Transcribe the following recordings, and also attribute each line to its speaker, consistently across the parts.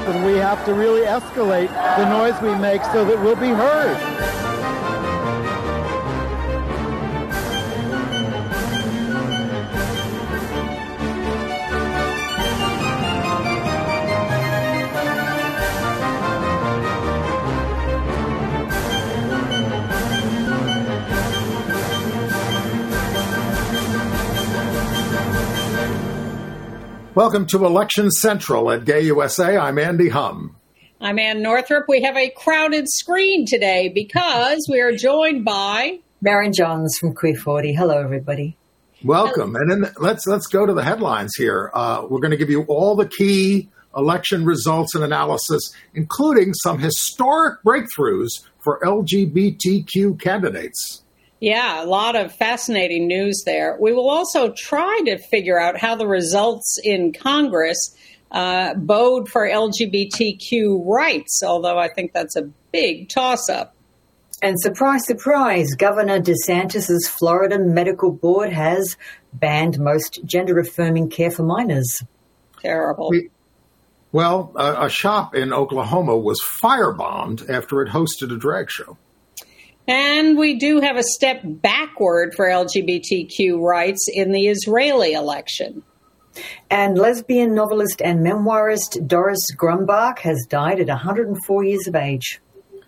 Speaker 1: and we have to really escalate the noise we make so that we'll be heard.
Speaker 2: Welcome to Election Central at Gay USA. I'm Andy Hum.
Speaker 3: I'm Ann Northrup. We have a crowded screen today because we are joined by
Speaker 4: Maren Johns from Queer 40. Hello, everybody.
Speaker 2: Welcome. And then let's go to the headlines here. We're going to give you all the key election results and analysis, including some historic breakthroughs for LGBTQ candidates.
Speaker 3: Yeah, a lot of fascinating news there. We will also try to figure out how the results in Congress bode for LGBTQ rights, although I think that's a big toss-up.
Speaker 4: And surprise, surprise, Governor DeSantis' Florida Medical Board has banned most gender-affirming care for minors.
Speaker 3: Terrible.
Speaker 2: Well, a shop in Oklahoma was firebombed after it hosted a drag show.
Speaker 3: And we do have a step backward for LGBTQ rights in the Israeli election.
Speaker 4: And lesbian novelist and memoirist Doris Grumbach has died at 104 years of age.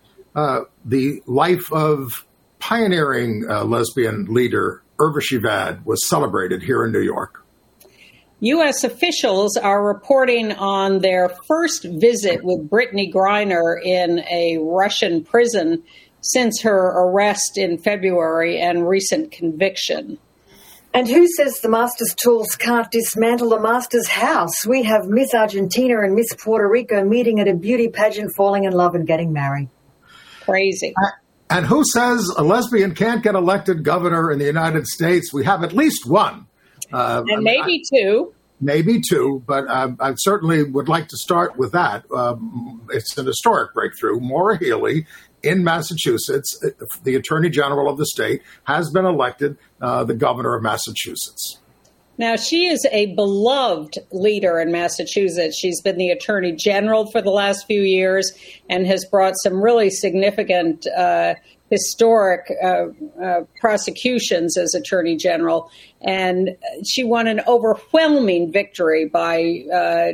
Speaker 2: The life of pioneering lesbian leader Urvashi Vad was celebrated here in New York.
Speaker 3: U.S. officials are reporting on their first visit with Brittany Griner in a Russian prison since her arrest in February and recent conviction.
Speaker 4: And who says the master's tools can't dismantle the master's house? We have Miss Argentina and Miss Puerto Rico meeting at a beauty pageant, falling in love and getting married.
Speaker 3: Crazy.
Speaker 2: And who says a lesbian can't get elected governor in the United States? We have at least one.
Speaker 3: And maybe two.
Speaker 2: Maybe two, but I certainly would like to start with that. It's an historic breakthrough. Maura Healey in Massachusetts, the Attorney General of the state, has been elected the governor of Massachusetts.
Speaker 3: Now, she is a beloved leader in Massachusetts. She's been the Attorney General for the last few years and has brought some really significant historic prosecutions as Attorney General. And she won an overwhelming victory by,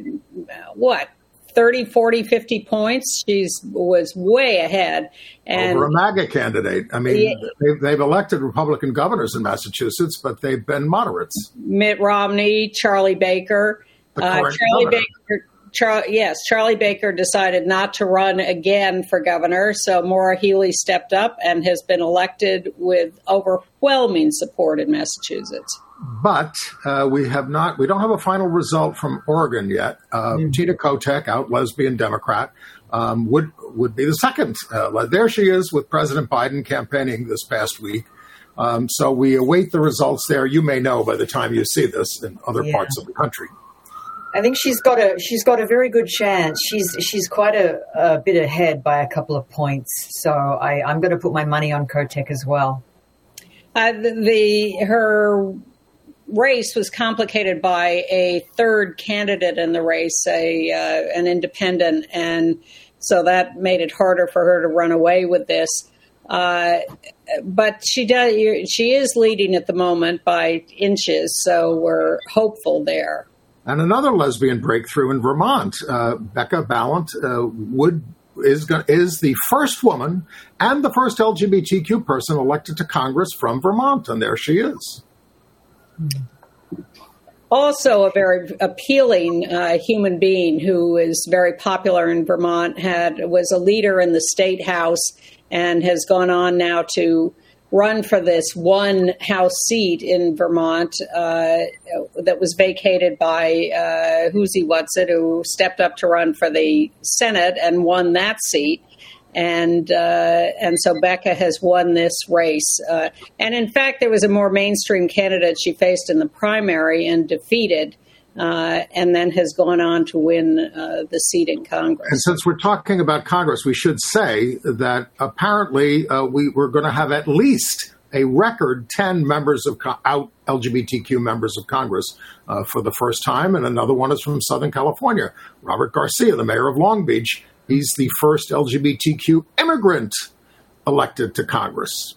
Speaker 3: 30, 40, 50 points. She was way ahead. And
Speaker 2: over a MAGA candidate. I mean, they've elected Republican governors in Massachusetts, but they've been moderates.
Speaker 3: Mitt Romney, Charlie Baker. Charlie Baker decided not to run again for governor. So Maura Healey stepped up and has been elected with overwhelming support in Massachusetts.
Speaker 2: But we don't have a final result from Oregon yet. Tina Kotek, out lesbian Democrat, would be the second. There she is with President Biden campaigning this past week. So we await the results there. You may know by the time you see this in other parts of the country.
Speaker 4: I think she's got a very good chance. She's quite a bit ahead by a couple of points. So I'm going to put my money on Kotek as well.
Speaker 3: Her race was complicated by a third candidate in the race, an independent, and so that made it harder for her to run away with this. But she is leading at the moment by inches, so we're hopeful there.
Speaker 2: And another lesbian breakthrough in Vermont, Becca Balint is the first woman and the first LGBTQ person elected to Congress from Vermont, and there she is.
Speaker 3: Also a very appealing human being who is very popular in Vermont, was a leader in the state house and has gone on now to run for this one House seat in Vermont that was vacated by Hoosie Whatsit, who stepped up to run for the Senate and won that seat. And so Becca has won this race. And in fact, there was a more mainstream candidate she faced in the primary and defeated, and then has gone on to win the seat in Congress.
Speaker 2: And since we're talking about Congress, we should say that apparently we're going to have at least a record 10 members of out LGBTQ members of Congress for the first time. And another one is from Southern California, Robert Garcia, the mayor of Long Beach. He's the first LGBTQ immigrant elected to Congress.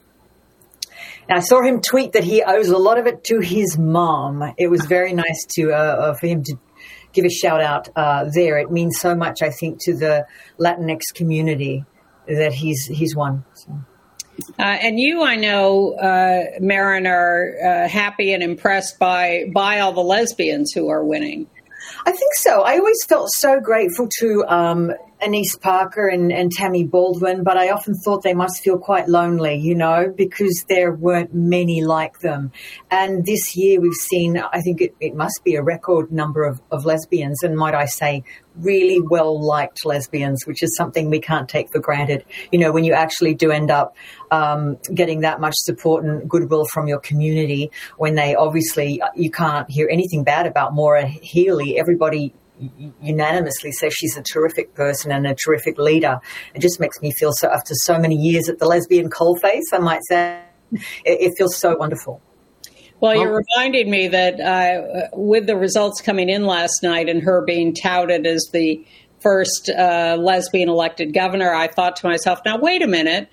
Speaker 4: I saw him tweet that he owes a lot of it to his mom. It was very nice to for him to give a shout out there. It means so much, I think, to the Latinx community that he's won. So.
Speaker 3: And you, I know, Marin, are happy and impressed by all the lesbians who are winning.
Speaker 4: I think so. I always felt so grateful to Anise Parker and Tammy Baldwin, but I often thought they must feel quite lonely, you know, because there weren't many like them. And this year we've seen, I think it must be a record number of lesbians, and might I say, really well-liked lesbians, which is something we can't take for granted. You know, when you actually do end up getting that much support and goodwill from your community, when they obviously, you can't hear anything bad about Maura Healey. Everybody unanimously says she's a terrific person and a terrific leader. It just makes me feel so, after so many years at the lesbian coalface, I might say, it feels so wonderful.
Speaker 3: Well, you're reminding me that with the results coming in last night and her being touted as the first lesbian elected governor, I thought to myself, now, wait a minute.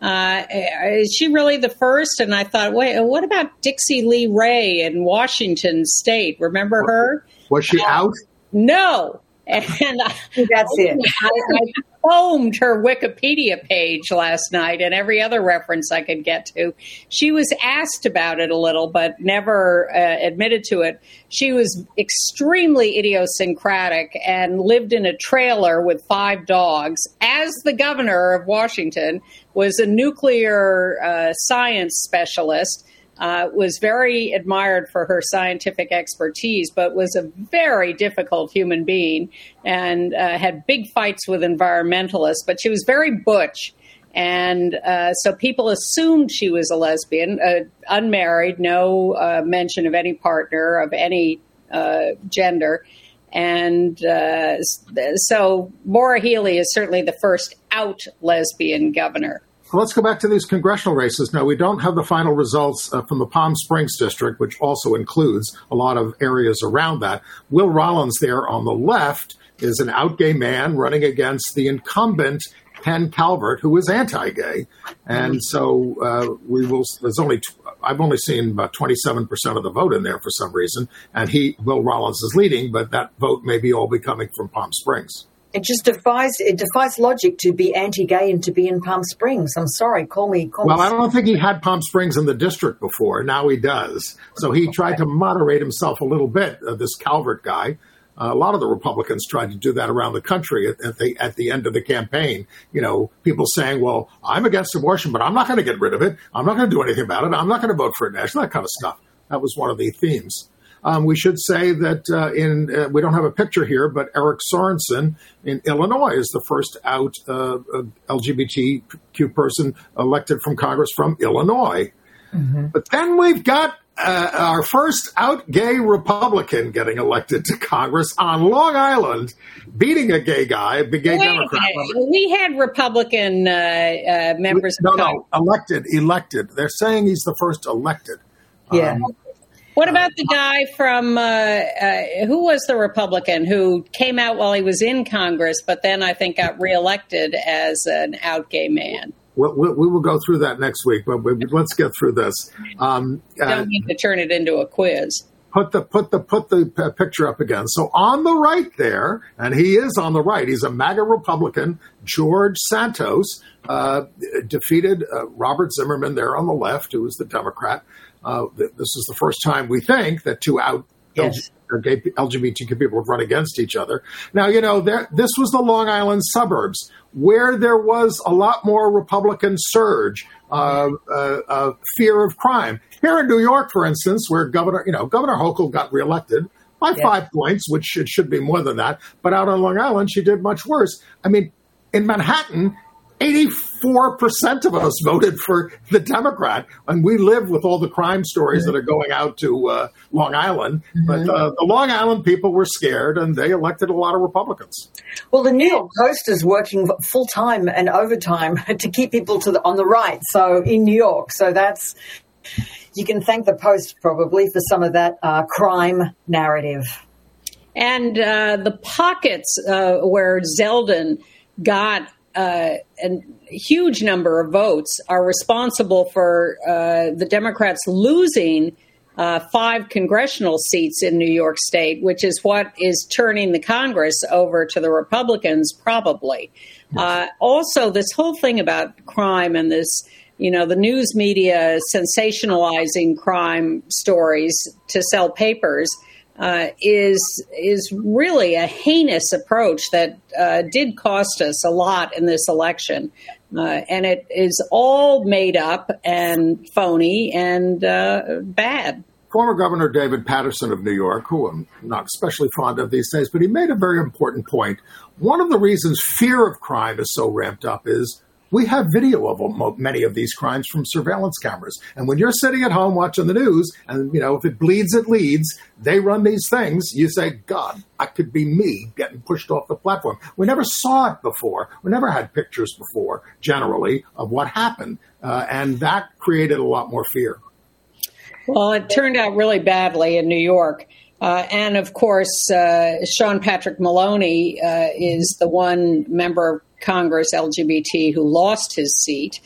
Speaker 3: Is she really the first? And I thought, wait, what about Dixie Lee Ray in Washington State? Remember her?
Speaker 2: Was she out?
Speaker 3: No. And
Speaker 4: that's it.
Speaker 3: I combed her Wikipedia page last night and every other reference I could get to. She was asked about it a little, but never admitted to it. She was extremely idiosyncratic and lived in a trailer with 5 dogs. As the governor of Washington, was a nuclear science specialist. Was very admired for her scientific expertise, but was a very difficult human being and had big fights with environmentalists. But she was very butch. And so people assumed she was a lesbian, unmarried, no mention of any partner of any gender. And so Maura Healey is certainly the first out lesbian governor.
Speaker 2: Well, let's go back to these congressional races. Now, we don't have the final results from the Palm Springs district, which also includes a lot of areas around that. Will Rollins there on the left is an out gay man running against the incumbent Ken Calvert, who is anti-gay. And so I've only seen about 27% of the vote in there for some reason. And Will Rollins is leading, but that vote may be all be coming from Palm Springs.
Speaker 4: It just defies logic to be anti-gay and to be in Palm Springs. I'm sorry, call me.
Speaker 2: Well, I don't think he had Palm Springs in the district before. Now he does. So he tried to moderate himself a little bit, this Calvert guy. A lot of the Republicans tried to do that around the country at the end of the campaign. You know, people saying, well, I'm against abortion, but I'm not going to get rid of it. I'm not going to do anything about it. I'm not going to vote for it nationally, that kind of stuff. That was one of the themes. We should say that we don't have a picture here, but Eric Sorensen in Illinois is the first out LGBTQ person elected from Congress from Illinois. Mm-hmm. But then we've got our first out gay Republican getting elected to Congress on Long Island, beating a gay guy, a gay Democrat.
Speaker 3: We had Republican members.
Speaker 2: Elected. They're saying he's the first elected.
Speaker 4: Yeah.
Speaker 3: What about the guy from, who was the Republican who came out while he was in Congress, but then I think got reelected as an out gay man?
Speaker 2: We will go through that next week, but let's get through this.
Speaker 3: Don't need to turn it into a quiz.
Speaker 2: Put the picture up again. So on the right there, and he is on the right, he's a MAGA Republican, George Santos, defeated Robert Zimmerman there on the left, who was the Democrat. This is the first time we think that two out gay LGBTQ people would run against each other. Now, you know, this was the Long Island suburbs where there was a lot more Republican surge, fear of crime. Here in New York, for instance, where Governor Hochul got reelected by 5 points, which it should be more than that. But out on Long Island, she did much worse. I mean, in Manhattan, 84% of us voted for the Democrat, and we live with all the crime stories that are going out to Long Island. But the Long Island people were scared, and they elected a lot of Republicans.
Speaker 4: Well, the New York Post is working full-time and overtime to keep people on the right, so in New York. So you can thank the Post probably for some of that crime narrative. And
Speaker 3: the pockets where Zeldin got a huge number of votes are responsible for the Democrats losing 5 congressional seats in New York State, which is what is turning the Congress over to the Republicans, probably. Also, this whole thing about crime and this, the news media sensationalizing crime stories to sell papers is really a heinous approach that did cost us a lot in this election. And it is all made up and phony and bad.
Speaker 2: Former Governor David Paterson of New York, who I'm not especially fond of these days, but he made a very important point. One of the reasons fear of crime is so ramped up is we have video of many of these crimes from surveillance cameras. And when you're sitting at home watching the news and, if it bleeds, it leads, they run these things, you say, God, that could be me getting pushed off the platform. We never saw it before. We never had pictures before, generally, of what happened. And that created a lot more fear.
Speaker 3: Well, it turned out really badly in New York. And, of course, Sean Patrick Maloney is the one member of Congress, LGBT, who lost his seat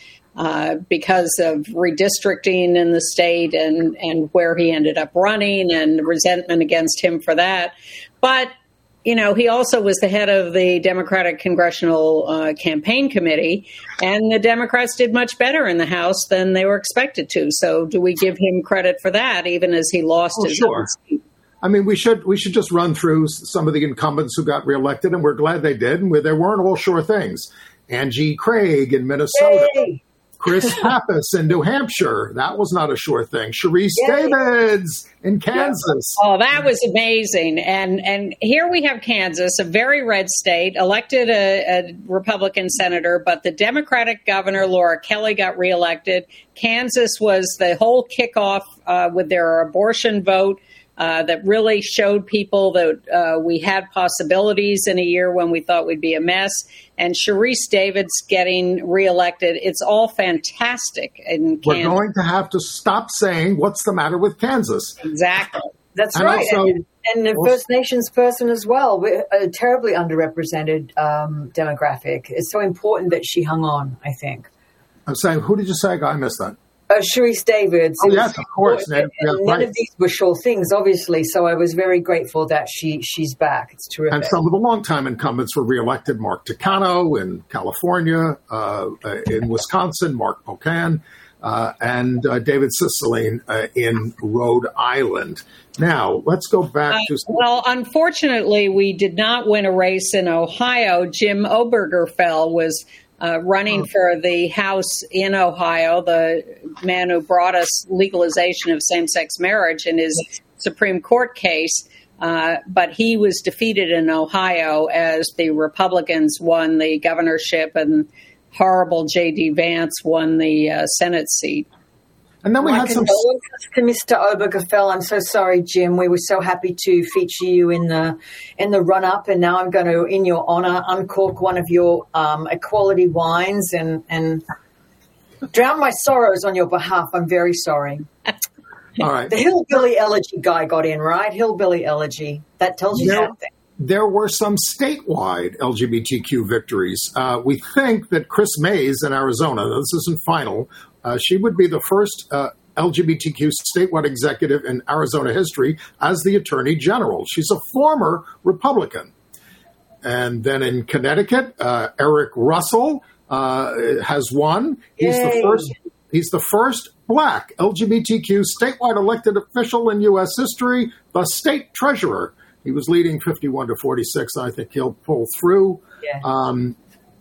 Speaker 3: because of redistricting in the state and where he ended up running and resentment against him for that. But, he also was the head of the Democratic Congressional Campaign Committee, and the Democrats did much better in the House than they were expected to. So do we give him credit for that, even as he lost his own seat?
Speaker 2: I mean, we should just run through some of the incumbents who got reelected, and we're glad they did. And there weren't all sure things. Angie Craig in Minnesota,
Speaker 4: Yay!
Speaker 2: Chris Pappas in New Hampshire. That was not a sure thing. Sharice Davids in Kansas.
Speaker 3: Oh, that was amazing. And here we have Kansas, a very red state, elected a Republican senator, but the Democratic governor, Laura Kelly, got reelected. Kansas was the whole kickoff with their abortion vote. That really showed people that we had possibilities in a year when we thought we'd be a mess. And Sharice Davids getting reelected. It's all fantastic in Kansas.
Speaker 2: We're going to have to stop saying, what's the matter with Kansas?
Speaker 3: Exactly.
Speaker 4: That's
Speaker 2: and
Speaker 4: right.
Speaker 2: Also,
Speaker 4: and a First Nations person as well. We're a terribly underrepresented demographic. It's so important that she hung on, I think.
Speaker 2: I'm saying, who did you say? I missed that.
Speaker 4: Sharice Davids.
Speaker 2: Oh, yes, of course.
Speaker 4: None of these were sure things, obviously, so I was very grateful that she's back. It's terrific.
Speaker 2: And some of the longtime incumbents were reelected. Mark Takano in California, in Wisconsin, Mark Pocan, and David Cicilline in Rhode Island. Now, let's go back to...
Speaker 3: Well, unfortunately, we did not win a race in Ohio. Jim Obergefell was... running for the House in Ohio, the man who brought us legalization of same-sex marriage in his Supreme Court case. But he was defeated in Ohio as the Republicans won the governorship and horrible J.D. Vance won the Senate seat.
Speaker 2: And then we had some...
Speaker 4: to Mr. Obergefell. I'm so sorry, Jim. We were so happy to feature you in the run-up, and now I'm going to, in your honor, uncork one of your Equality wines and drown my sorrows on your behalf. I'm very sorry.
Speaker 2: All right.
Speaker 4: The Hillbilly Elegy guy got in, right? Hillbilly Elegy. That tells you something.
Speaker 2: There were some statewide LGBTQ victories. We think that Chris Mays in Arizona, this isn't final, she would be the first LGBTQ statewide executive in Arizona history as the Attorney General. She's a former Republican. And then in Connecticut, Eric Russell has won. He's the first Black LGBTQ statewide elected official in U.S. history, the state treasurer. He was leading 51 to 46. I think he'll pull through.
Speaker 4: Yeah.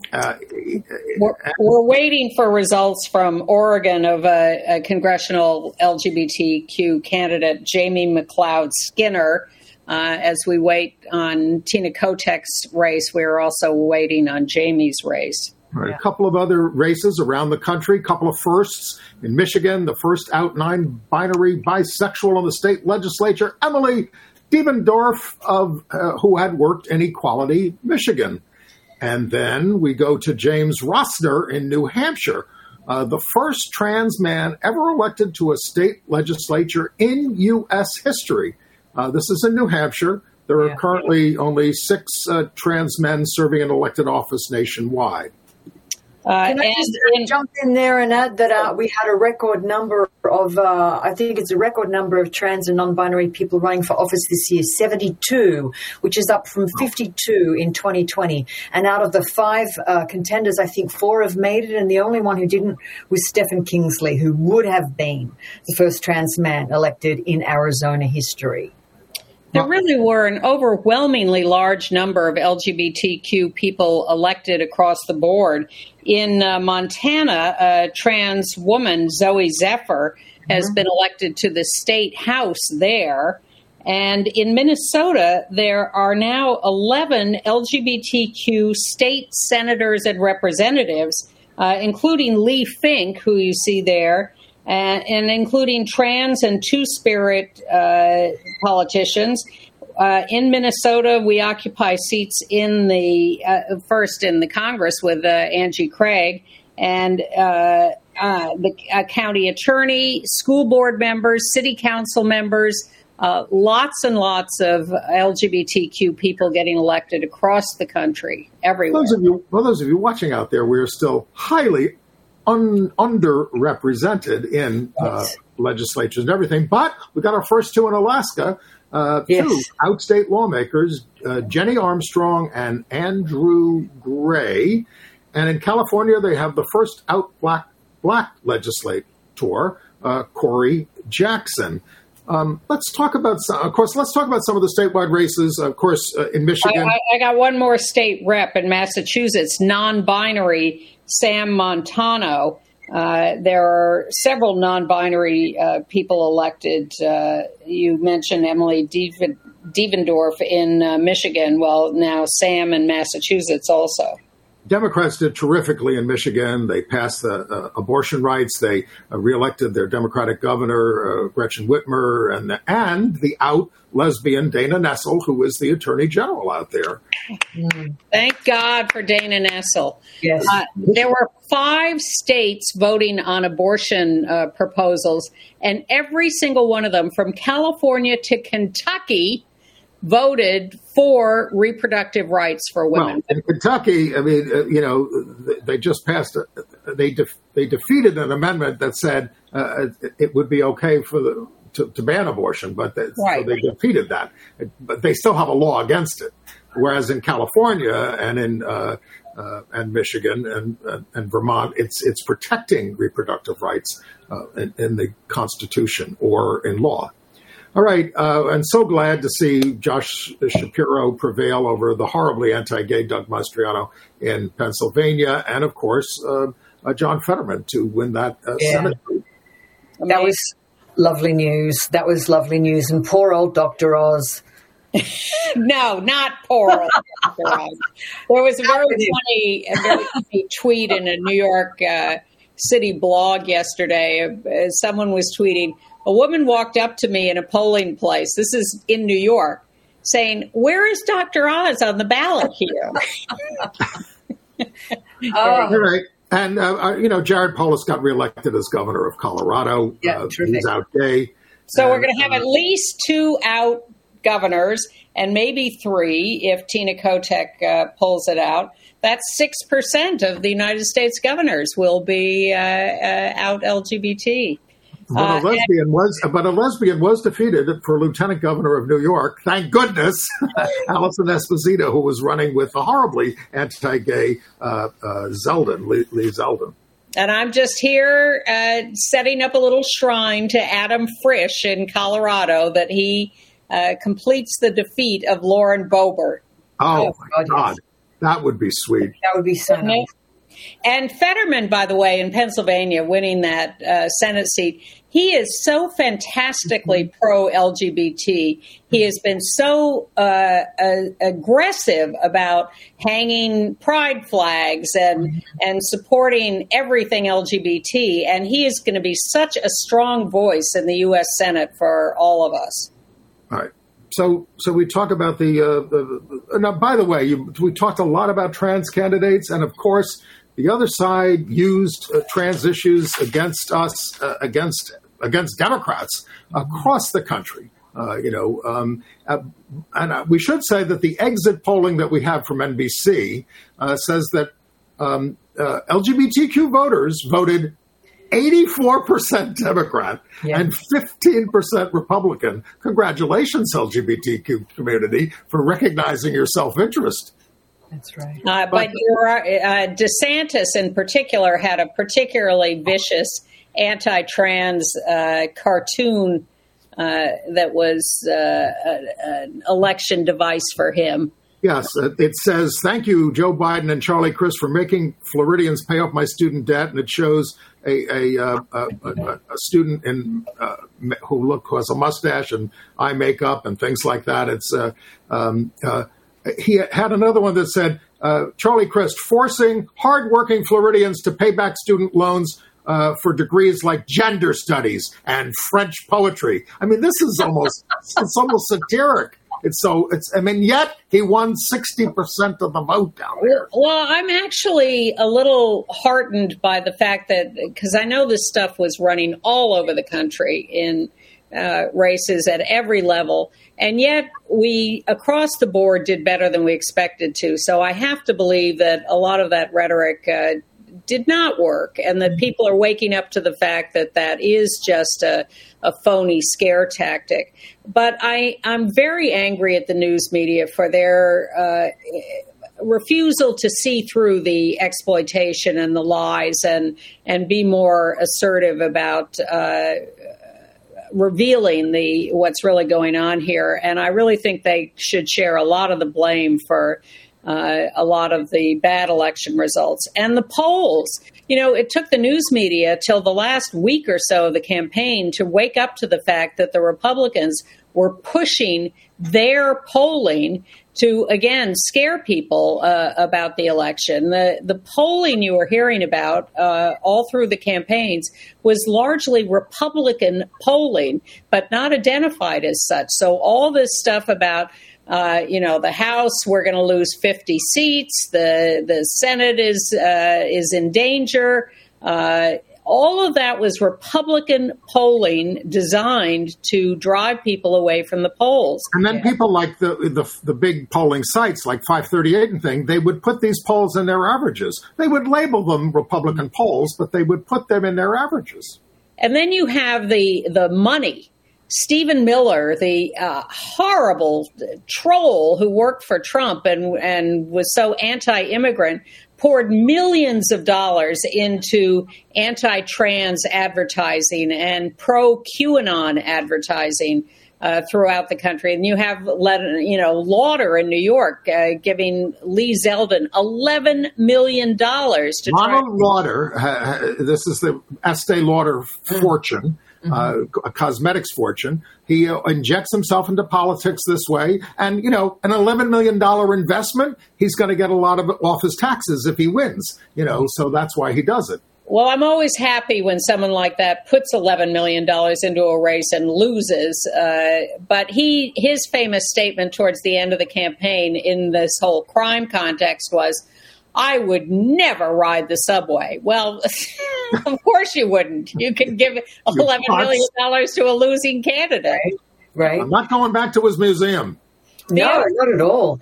Speaker 3: We're waiting for results from Oregon of a congressional LGBTQ candidate, Jamie McLeod Skinner. As we wait on Tina Kotek's race, we're also waiting on Jamie's race.
Speaker 2: Right. A couple of other races around the country, a couple of firsts. In Michigan, the first out non-binary bisexual in the state legislature, Emily Devendorf, who had worked in Equality, Michigan. And then we go to James Rossner in New Hampshire, the first trans man ever elected to a state legislature in U.S. history. This is in New Hampshire. There are currently only 6 trans men serving an elected office nationwide.
Speaker 4: Can I just jump in there and add that we had a record number of, I think it's a record number of trans and non-binary people running for office this year, 72, which is up from 52 in 2020. And out of the 5 contenders, I think 4 have made it, and the only one who didn't was Stephen Kingsley, who would have been the first trans man elected in Arizona history.
Speaker 3: There really were an overwhelmingly large number of LGBTQ people elected across the board. In Montana, a trans woman, Zoe Zephyr, has been elected to the state house there. And in Minnesota, there are now 11 LGBTQ state senators and representatives, including Lee Fink, who you see there, and including trans and two-spirit politicians. In Minnesota, we occupy seats in the first in the Congress with Angie Craig, and the county attorney, school board members, city council members, lots and lots of LGBTQ people getting elected across the country, everywhere.
Speaker 2: Those of you watching out there, we're still highly underrepresented in legislatures and everything. But we got our first 2 in Alaska, 2 outstate lawmakers, Jenny Armstrong and Andrew Gray. And in California, they have the first out black legislator, Corey Jackson. Let's talk about some of the statewide races. Of course, in Michigan.
Speaker 3: I got one more state rep in Massachusetts, non-binary Sam Montano. There are several non-binary people elected. You mentioned Emily Devendorf in Michigan. Well, now Sam in Massachusetts also.
Speaker 2: Democrats did terrifically in Michigan. They passed the abortion rights. They reelected their Democratic governor, Gretchen Whitmer, and the out lesbian Dana Nessel, who is the attorney general out there.
Speaker 3: Thank God for Dana Nessel.
Speaker 4: Yes.
Speaker 3: There were 5 states voting on abortion proposals, and every single one of them, from California to Kentucky, voted for reproductive rights for women.
Speaker 2: Well, in Kentucky, I mean, they just passed. They defeated an amendment that said it would be okay for to ban abortion, but so they defeated that. But they still have a law against it. Whereas in California and in and Michigan and Vermont, it's protecting reproductive rights in the Constitution or in law. All right, and so glad to see Josh Shapiro prevail over the horribly anti-gay Doug Mastriano in Pennsylvania, and of course John Fetterman to win that Senate.
Speaker 4: That was lovely news. And poor old Dr. Oz.
Speaker 3: No, not poor old Dr. Oz. There was a very funny tweet in a New York City blog yesterday. Someone was tweeting, a woman walked up to me in a polling place, this is in New York, saying, where is Dr. Oz on the ballot here?
Speaker 2: All right. And, Jared Polis got reelected as governor of Colorado. He's out gay.
Speaker 3: So we're going to have at least 2 out governors and maybe 3 if Tina Kotek pulls it out. That's 6% of the United States governors will be out LGBT.
Speaker 2: But a lesbian was defeated for lieutenant governor of New York. Thank goodness, Allison Esposito, who was running with the horribly anti-gay Lee Zeldin.
Speaker 3: And I'm just here setting up a little shrine to Adam Frisch in Colorado that he completes the defeat of Lauren Boebert.
Speaker 2: Oh, my God. That would be sweet.
Speaker 4: That would be so nice.
Speaker 3: And Fetterman, by the way, in Pennsylvania, winning that Senate seat, he is so fantastically pro-LGBT. He has been so aggressive about hanging pride flags and supporting everything LGBT. And he is going to be such a strong voice in the U.S. Senate for all of us.
Speaker 2: All right. So we talk about now, by the way, we talked a lot about trans candidates. And, of course, the other side used trans issues against us, against Democrats across the country. And we should say that the exit polling that we have from NBC says that LGBTQ voters voted 84% Democrat and 15% Republican. Congratulations, LGBTQ community, for recognizing your self-interest.
Speaker 4: That's right.
Speaker 3: But DeSantis in particular had a particularly vicious anti-trans cartoon that was an election device for him.
Speaker 2: Yes, it says, "Thank you, Joe Biden and Charlie Crist, for making Floridians pay off my student debt." And it shows a student who has a mustache and eye makeup and things like that. It's he had another one that said, "Charlie Crist forcing hardworking Floridians to pay back student loans for degrees like gender studies and French poetry." I mean, this is almost satiric. Yet he won 60% of the vote down there.
Speaker 3: Well, I'm actually a little heartened by the fact that, because I know this stuff was running all over the country in races at every level, and yet we, across the board, did better than we expected to. So I have to believe that a lot of that rhetoric did not work, and that people are waking up to the fact that that is just a phony scare tactic. But I'm very angry at the news media for their refusal to see through the exploitation and the lies and be more assertive about revealing what's really going on here. And I really think they should share a lot of the blame for a lot of the bad election results. And the polls, it took the news media till the last week or so of the campaign to wake up to the fact that the Republicans were pushing their polling to, again, scare people about the election. The polling you were hearing about all through the campaigns was largely Republican polling, but not identified as such. So all this stuff about the House, we're going to lose 50 seats. The Senate is in danger. All of that was Republican polling designed to drive people away from the polls.
Speaker 2: And then people like the big polling sites like 538 and thing, they would put these polls in their averages. They would label them Republican polls, but they would put them in their averages.
Speaker 3: And then you have the money. Stephen Miller, the horrible troll who worked for Trump and was so anti-immigrant, poured millions of dollars into anti-trans advertising and pro-QAnon advertising throughout the country. And you have, Lauder in New York giving Lee Zeldin $11 million to
Speaker 2: Ronald Lauder, this is the Estee Lauder fortune. A cosmetics fortune. He injects himself into politics this way. And, an $11 million investment, he's going to get a lot of it off his taxes if he wins, so that's why he does it.
Speaker 3: Well, I'm always happy when someone like that puts $11 million into a race and loses. But his famous statement towards the end of the campaign in this whole crime context was, "I would never ride the subway." Well, of course you wouldn't. You can give $11 million to a losing candidate.
Speaker 4: Right.
Speaker 2: I'm not going back to his museum.
Speaker 4: No, not at all.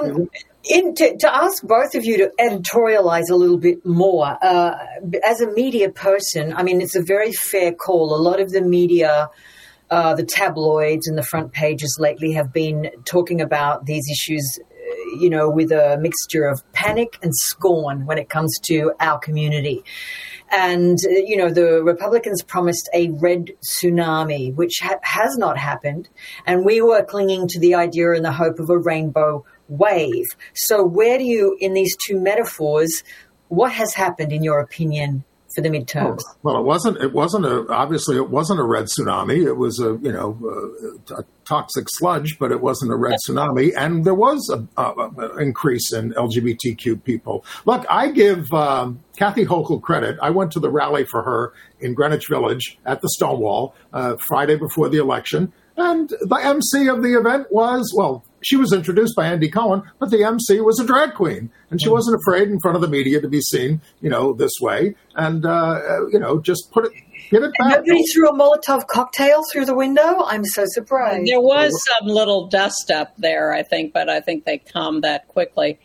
Speaker 4: To ask both of you to editorialize a little bit more, as a media person, I mean, it's a very fair call. A lot of the media, the tabloids and the front pages lately have been talking about these issues, with a mixture of panic and scorn when it comes to our community. And, the Republicans promised a red tsunami, which has not happened. And we were clinging to the idea and the hope of a rainbow wave. So where do you, in these two metaphors, What has happened, in your opinion, for the midterms?
Speaker 2: Well, it wasn't obviously it wasn't a red tsunami. It was a toxic sludge, but it wasn't a red tsunami. And there was an increase in LGBTQ people. Look, I give Kathy Hochul credit. I went to the rally for her in Greenwich Village at the Stonewall Friday before the election. And the MC of the event she was introduced by Andy Cohen, but the MC was a drag queen. And she wasn't afraid in front of the media to be seen, this way. And, just give it back.
Speaker 4: Nobody threw a Molotov cocktail through the window? I'm so surprised.
Speaker 3: There was some little dust up there, I think, but I think they calmed that quickly.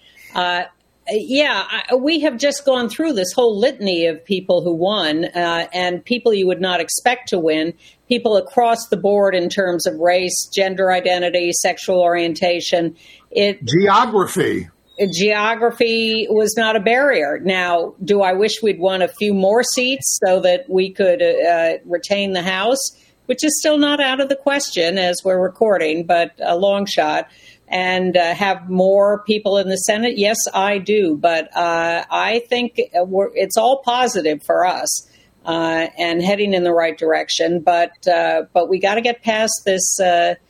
Speaker 3: We have just gone through this whole litany of people who won and people you would not expect to win, people across the board in terms of race, gender identity, sexual orientation.
Speaker 2: Geography.
Speaker 3: Geography was not a barrier. Now, do I wish we'd won a few more seats so that we could retain the House, which is still not out of the question as we're recording, but a long shot. And have more people in the Senate? Yes, I do. But I think it's all positive for us and heading in the right direction. But we got to get past this,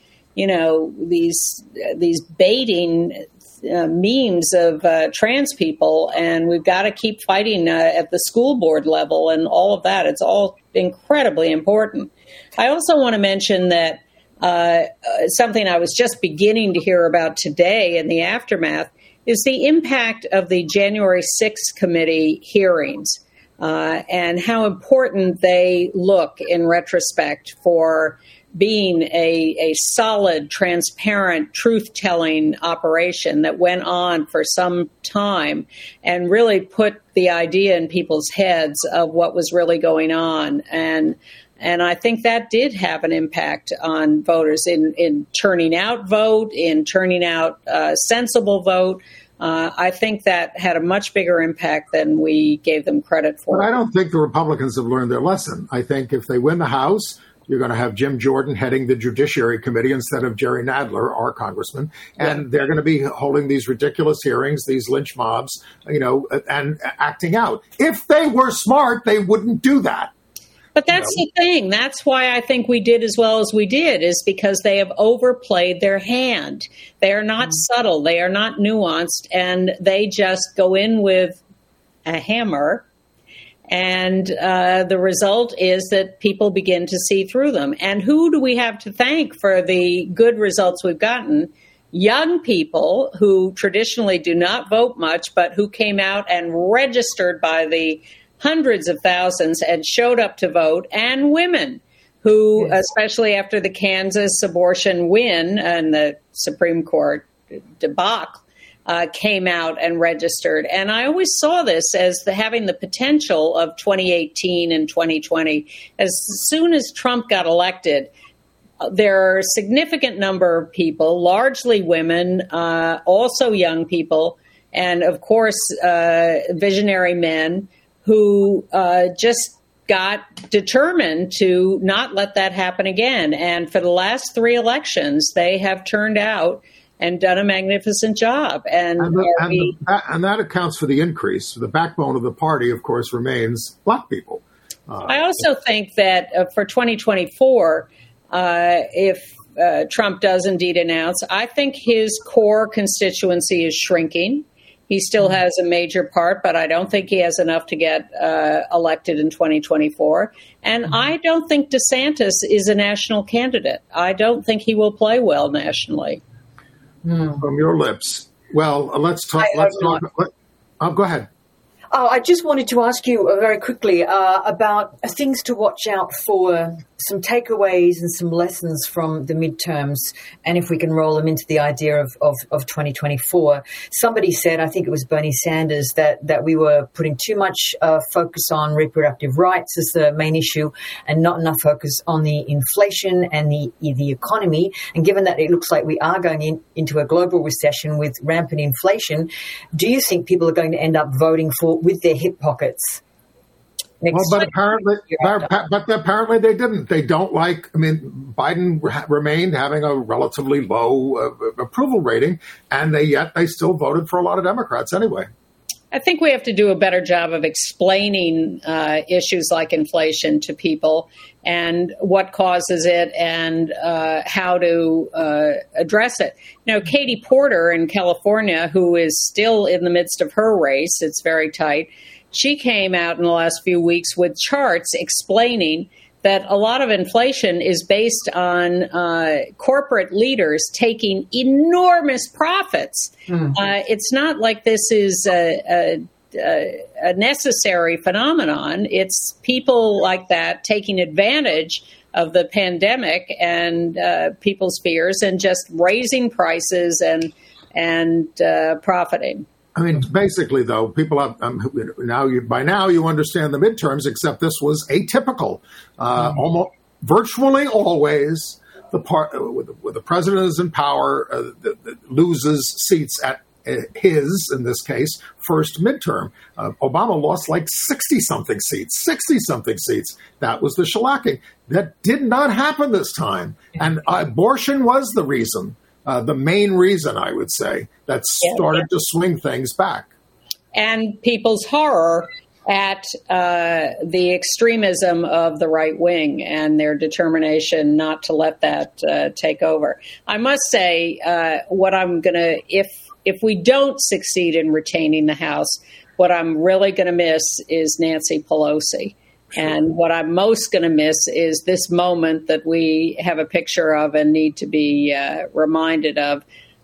Speaker 3: these baiting memes of trans people. And we've got to keep fighting at the school board level and all of that. It's all incredibly important. I also want to mention that something I was just beginning to hear about today in the aftermath is the impact of the January 6th committee hearings and how important they look in retrospect for being a solid, transparent, truth-telling operation that went on for some time and really put the idea in people's heads of what was really going on. And I think that did have an impact on voters in turning out vote, in turning out sensible vote. I think that had a much bigger impact than we gave them credit for.
Speaker 2: But I don't think the Republicans have learned their lesson. I think if they win the House, you're going to have Jim Jordan heading the Judiciary Committee instead of Jerry Nadler, our congressman. And they're going to be holding these ridiculous hearings, these lynch mobs, and acting out. If they were smart, they wouldn't do that.
Speaker 3: But that's the thing. That's why I think we did as well as we did, is because they have overplayed their hand. They are not subtle. They are not nuanced. And they just go in with a hammer. And the result is that people begin to see through them. And who do we have to thank for the good results we've gotten? Young people who traditionally do not vote much, but who came out and registered by the hundreds of thousands and showed up to vote, and women who, especially after the Kansas abortion win and the Supreme Court debacle, came out and registered. And I always saw this as having the potential of 2018 and 2020. As soon as Trump got elected, there are a significant number of people, largely women, also young people, and of course, visionary men, who just got determined to not let that happen again. And for the last 3 elections, they have turned out and done a magnificent job. And
Speaker 2: that accounts for the increase. The backbone of the party, of course, remains Black people.
Speaker 3: I also think that for 2024, if Trump does indeed announce, I think his core constituency is shrinking. He still has a major part, but I don't think he has enough to get elected in 2024. And I don't think DeSantis is a national candidate. I don't think he will play well nationally.
Speaker 2: From your lips. Well, let's talk. Go ahead.
Speaker 4: I just wanted to ask you very quickly about things to watch out for, some takeaways and some lessons from the midterms, and if we can roll them into the idea of 2024. Somebody said, I think it was Bernie Sanders, that we were putting too much focus on reproductive rights as the main issue and not enough focus on the inflation and the economy. And given that it looks like we are going into a global recession with rampant inflation, do you think people are going to end up voting with their hip pockets?
Speaker 2: But apparently they didn't. They don't like. I mean, Biden remained having a relatively low approval rating, and yet they still voted for a lot of Democrats anyway.
Speaker 3: I think we have to do a better job of explaining issues like inflation to people and what causes it and how to address it. You know, Katie Porter in California, who is still in the midst of her race, it's very tight, she came out in the last few weeks with charts explaining that a lot of inflation is based on corporate leaders taking enormous profits. Mm-hmm. It's not like this is a necessary phenomenon. It's people like that taking advantage of the pandemic and people's fears and just raising prices and profiting.
Speaker 2: I mean, basically, though, people have by now you understand the midterms, except this was atypical. Almost virtually always, with the president is in power, loses seats at his, in this case, first midterm. Obama lost like 60-something seats. That was the shellacking. That did not happen this time. And abortion was the reason. The main reason, I would say, that started to swing things back.
Speaker 3: And people's horror at the extremism of the right wing and their determination not to let that take over. I must say, what I'm going to, if we don't succeed in retaining the House, what I'm really going to miss is Nancy Pelosi. Sure. And what I'm most going to miss is this moment that we have a picture of and need to be reminded of.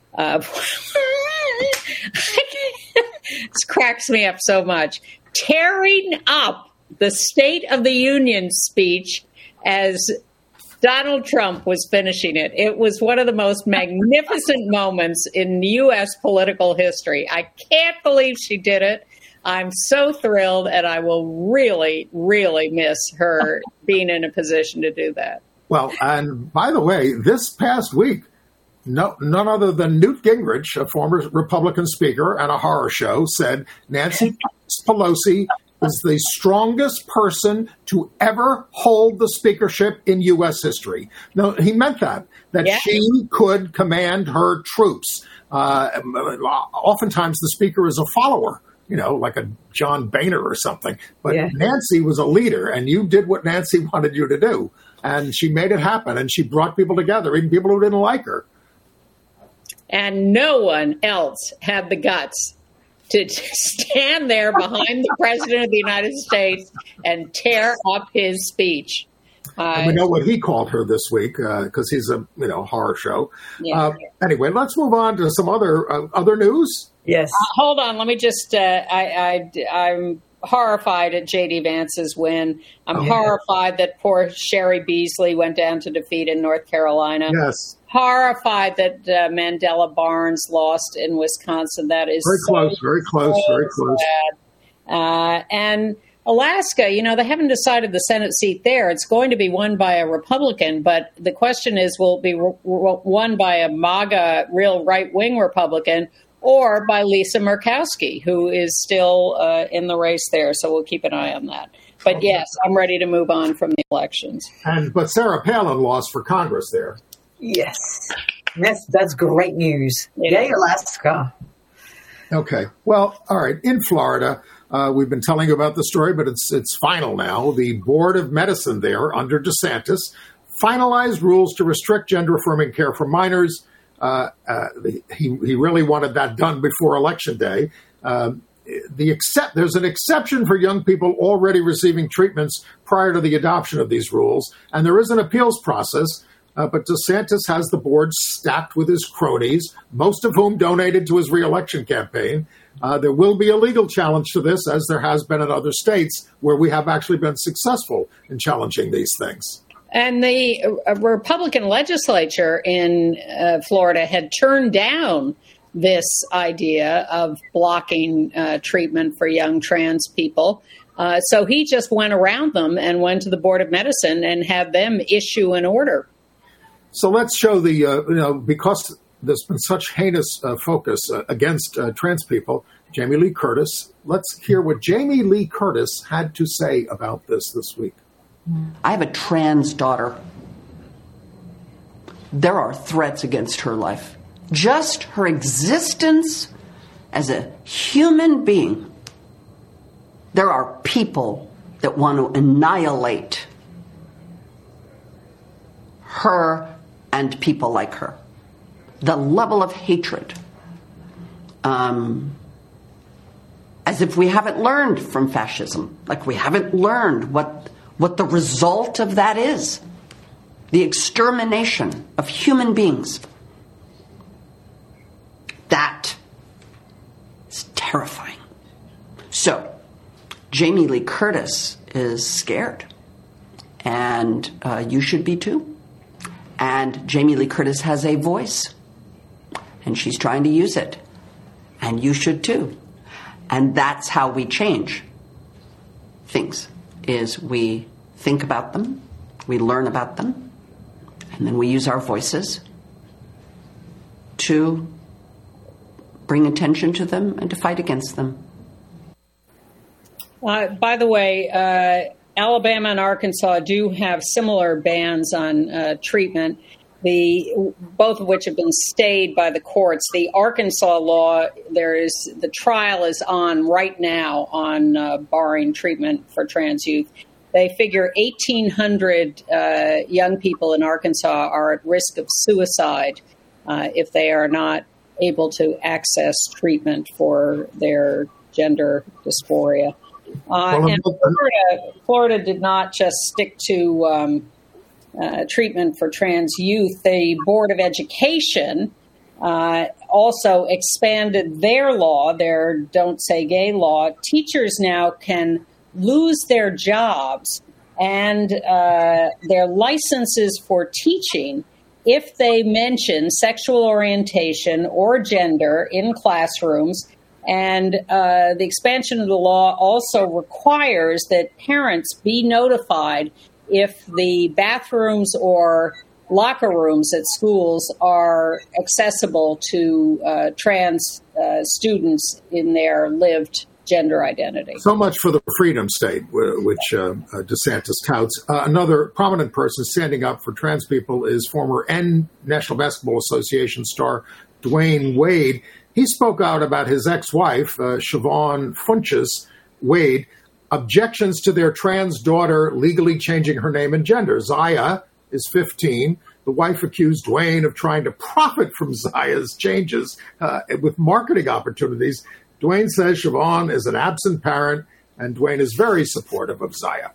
Speaker 3: This cracks me up so much. Tearing up the State of the Union speech as Donald Trump was finishing it. It was one of the most magnificent moments in U.S. political history. I can't believe she did it. I'm so thrilled, and I will really, really miss her being in a position to do that.
Speaker 2: Well, and by the way, this past week, none other than Newt Gingrich, a former Republican speaker and a horror show, said Nancy Pelosi is the strongest person to ever hold the speakership in U.S. history. No, he meant that she could command her troops. Oftentimes the speaker is a follower. You know, like a John Boehner or something. But Nancy was a leader, and you did what Nancy wanted you to do. And she made it happen, and she brought people together, even people who didn't like her.
Speaker 3: And no one else had the guts to stand there behind the President of the United States and tear up his speech.
Speaker 2: And we know what he called her this week because he's a horror show. Yeah. Anyway, let's move on to some other news.
Speaker 4: Yes.
Speaker 3: Hold on. Let me just. I'm horrified at J.D. Vance's win. I'm horrified that poor Sherry Beasley went down to defeat in North Carolina.
Speaker 2: Yes.
Speaker 3: Horrified that Mandela Barnes lost in Wisconsin. That is
Speaker 2: very close.
Speaker 3: And Alaska, they haven't decided the Senate seat there. It's going to be won by a Republican, but the question is, will it be won by a MAGA, real right-wing Republican, or by Lisa Murkowski, who is still in the race there. So we'll keep an eye on that. But yes, I'm ready to move on from the elections.
Speaker 2: But Sarah Palin lost for Congress there.
Speaker 4: Yes. That's great news. Yay, Alaska.
Speaker 2: Okay. Well, all right. In Florida, we've been telling you about the story, but it's final now. The Board of Medicine there, under DeSantis, finalized rules to restrict gender-affirming care for minors. He really wanted that done before Election Day. There's an exception for young people already receiving treatments prior to the adoption of these rules, and there is an appeals process. But DeSantis has the board stacked with his cronies, most of whom donated to his reelection campaign. There will be a legal challenge to this, as there has been in other states where we have actually been successful in challenging these things.
Speaker 3: And the Republican legislature in Florida had turned down this idea of blocking treatment for young trans people. So he just went around them and went to the Board of Medicine and had them issue an order.
Speaker 2: So let's show because there's been such heinous focus against trans people, Jamie Lee Curtis. Let's hear what Jamie Lee Curtis had to say about this week.
Speaker 5: I have a trans daughter. There are threats against her life. Just her existence as a human being There are people that want to annihilate her and people like her. The level of hatred. As if we haven't learned from fascism. Like we haven't learned what the result of that is. The extermination of human beings. That is terrifying. So, Jamie Lee Curtis is scared. And you should be too. And Jamie Lee Curtis has a voice. And she's trying to use it. And you should too. And that's how we change things, is we think about them, we learn about them, and then we use our voices to bring attention to them and to fight against them.
Speaker 3: By the way, Alabama and Arkansas do have similar bans on treatment, both of which have been stayed by the courts. The Arkansas law, the trial is on right now on barring treatment for trans youth. They figure 1,800 young people in Arkansas are at risk of suicide if they are not able to access treatment for their gender dysphoria. And Florida did not just stick to treatment for trans youth. The Board of Education also expanded their law, their Don't Say Gay law. Teachers now can lose their jobs and their licenses for teaching if they mention sexual orientation or gender in classrooms. And the expansion of the law also requires that parents be notified if the bathrooms or locker rooms at schools are accessible to trans students in their lived gender identity.
Speaker 2: So much for the Freedom State, which DeSantis touts. Another prominent person standing up for trans people is former National Basketball Association star Dwayne Wade. He spoke out about his ex-wife, Siobhan Funches Wade, objections to their trans daughter legally changing her name and gender. Zaya is 15. The wife accused Dwayne of trying to profit from Zaya's changes with marketing opportunities. Dwayne says Siobhan is an absent parent, and Dwayne is very supportive of Zaya.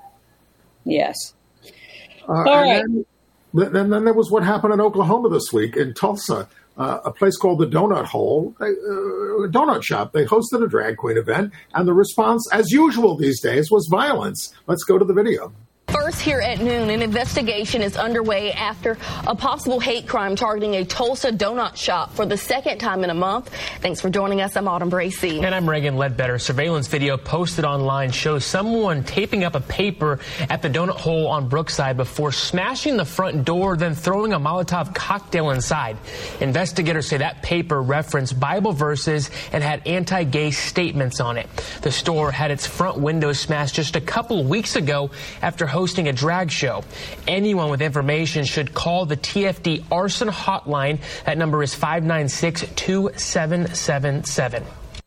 Speaker 3: Yes. All right.
Speaker 2: Then there was what happened in Oklahoma this week in Tulsa. A place called the Donut Hole, a donut shop. They hosted a drag queen event, and the response, as usual these days, was violence. Let's go to the video.
Speaker 6: First, here at noon, an investigation is underway after a possible hate crime targeting a Tulsa donut shop for the second time in a month. Thanks for joining us. I'm Autumn Bracey.
Speaker 7: And I'm Reagan Ledbetter. Surveillance video posted online shows someone taping up a paper at the donut hole on Brookside before smashing the front door, then throwing a Molotov cocktail inside. Investigators say that paper referenced Bible verses and had anti-gay statements on it. The store had its front window smashed just a couple of weeks ago after hosting a drag show. Anyone with information should call the TFD arson hotline. That number is 596-2777.